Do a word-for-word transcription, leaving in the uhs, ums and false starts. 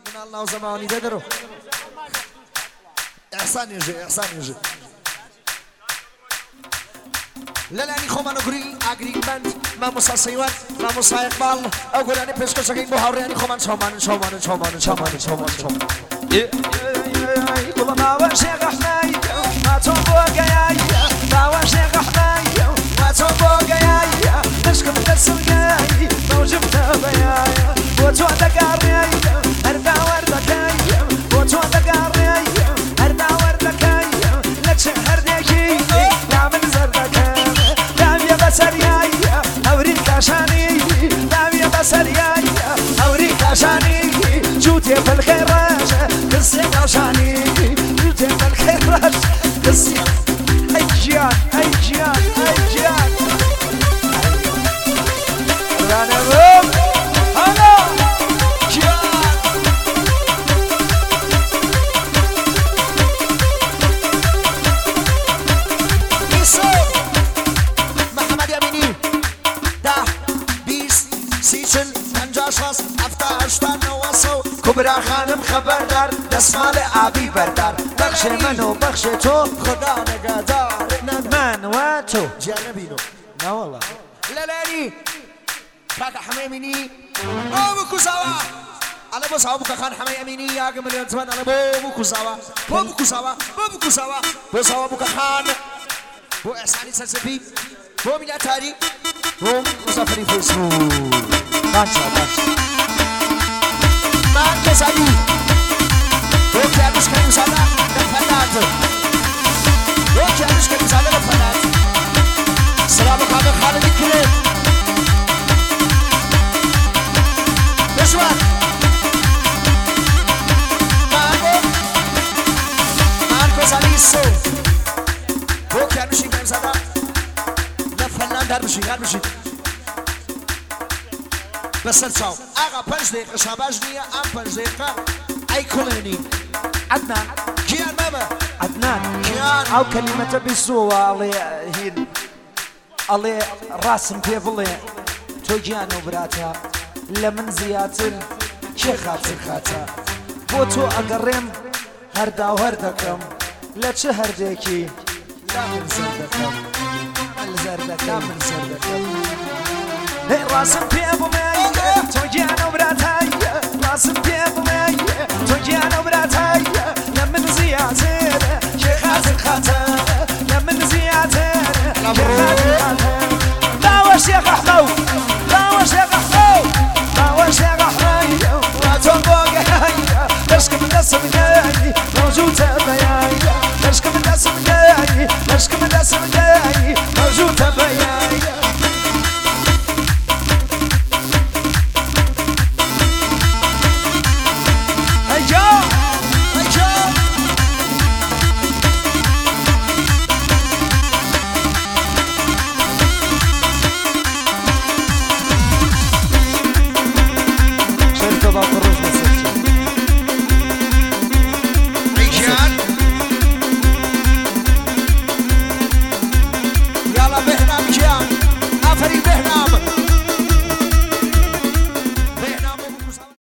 الله زماني ددرو احسان يجي احسان يجي لالاني خوما نقري اقري بند ما موسى سيوان ما موسى اقبال اقول اني بيسكو ساكين بوهاورياني خوما شومان شومان شومان شومان شومان شومان كل ما وشيخ حناي ما توبوك يا ما وشيخ حناي ما توبوك يا نشكم السرقاي موجب تبايا وتو دقاري اردا وردكاي وتو دقاري اردا وردكاي لتشهر ديكي نعمل زردكاي دامي بسرياي اوريك عشاني دامي بسرياي اوريك عشاني جوتي في الخراج قصي عشاني جوتي في الخراج قصي اجيان اجيان اجيان رانا بوم هلا جيان يسوع محمد يميني ده بيس سيشن پنجاش افتاشتن واسو کبرا خانم خبردار دستمال آبی بردار بخش من و بخش تو خدا نگهدار من و تو جانبینو نه والله لالاني كاكا حمي يميني بو بكوساوا على بو صاحبك خان حمي يميني يا مليون زمان على بو بكوساوا بو بكوساوا بو بكوساوا بو صاحبك خان بو احساني سلسبي بو ميلاتاري بو مسافري فيسبوك بانشا بانشا مانكا سالي بو كيانوش كانو سالا لفنات بو كيانوش كانو سالا لفنات سلام خالد خالد الكريم مشوار مانكو مانكو سالي السو بو كيانوش كانو سالا لفنات هربشي هربشي بس تساو اغا پنج دقيقة شاباج نية ام پنج دقيقة اي كوليني عدنان كيان ماما عدنان كيان او كلمة بيسوا الله هين الله راسم في بلي توجيانو براتا لمن زياتن شي خاطر خاطر بوتو اقرم هردا وهردكم لا تشهر ديكي لا من زردكم الزردكم لا من زردكم راسم في ابو ماي توجيانو براتاي راسم في